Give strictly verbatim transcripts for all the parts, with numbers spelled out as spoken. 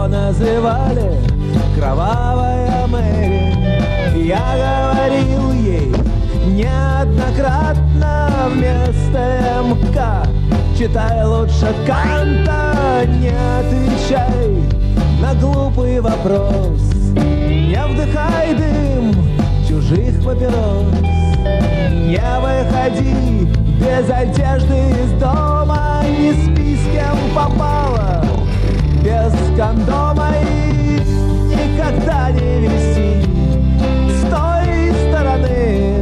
Ее называли Кровавая Мэри. Я говорил ей неоднократно вместо МК: читай лучше Канта, не отвечай на глупый вопрос, не вдыхай дым чужих папирос, не выходи без одежды из дома, не спи с кем попало без кондома и никогда не виси с той стороны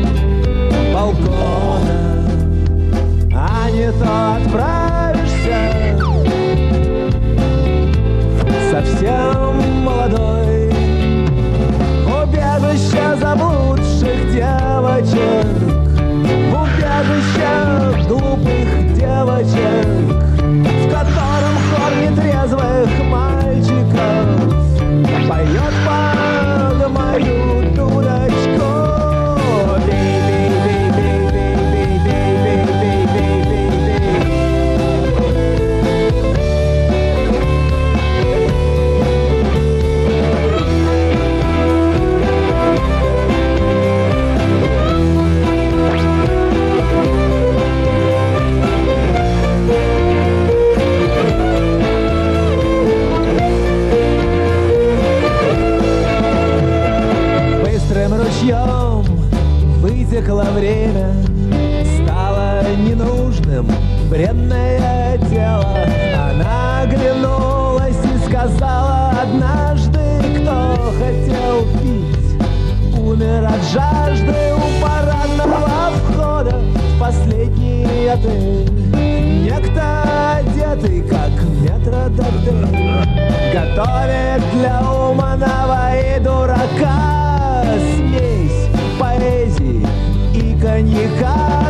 балкона, а не то отправишься совсем молодой в убежище заблудших девочек, в убежище глупых девочек, в котором хор нетрезвых мальчиков поет под мою дудочку. Ручьем вытекло время, стало ненужным бренное тело. Она оглянулась и сказала однажды: кто хотел пить, умер от жажды у парадного входа в последний отель. Некто, одетый как метрдотель, готовит для умного и дурака смесь поэзии и коньяка.